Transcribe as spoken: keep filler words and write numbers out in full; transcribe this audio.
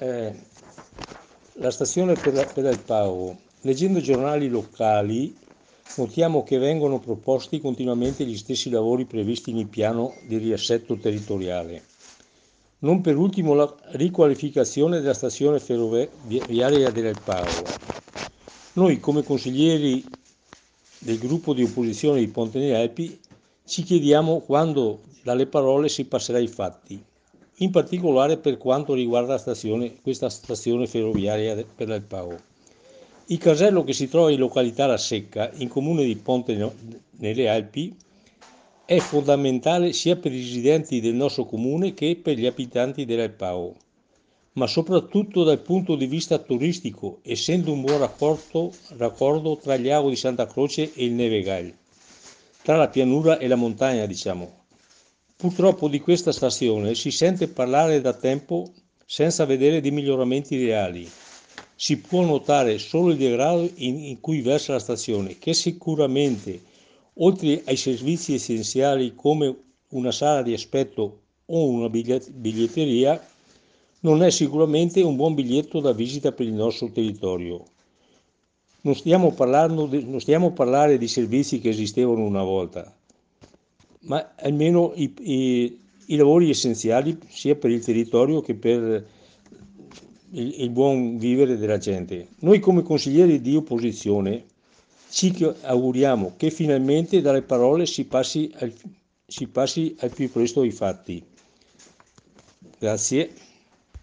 eh, la stazione per, la, per il Pao. Leggendo i giornali locali notiamo che vengono proposti continuamente gli stessi lavori previsti nel piano di riassetto territoriale. Non per ultimo la riqualificazione della stazione ferroviaria del Pao. Noi come consiglieri del gruppo di opposizione di Ponte nelle Alpi ci chiediamo quando dalle parole si passerà ai fatti, in particolare per quanto riguarda la stazione, questa stazione ferroviaria per il Pao. Il casello, che si trova in località La Secca, in comune di Ponte nelle Alpi, è fondamentale sia per i residenti del nostro comune che per gli abitanti del Pao, ma soprattutto dal punto di vista turistico, essendo un buon rapporto, raccordo tra il lago di Santa Croce e il Nevegal, tra la pianura e la montagna, diciamo. Purtroppo di questa stazione si sente parlare da tempo senza vedere dei miglioramenti reali. Si può notare solo il degrado in, in cui versa la stazione, che sicuramente, oltre ai servizi essenziali come una sala di aspetto o una biglietteria, non è sicuramente un buon biglietto da visita per il nostro territorio. Non stiamo parlando di, non stiamo a parlare di servizi che esistevano una volta, ma almeno i, i, i lavori essenziali sia per il territorio che per il, il buon vivere della gente. Noi come consiglieri di opposizione ci auguriamo che finalmente dalle parole si passi al, si passi al più presto ai fatti. Grazie.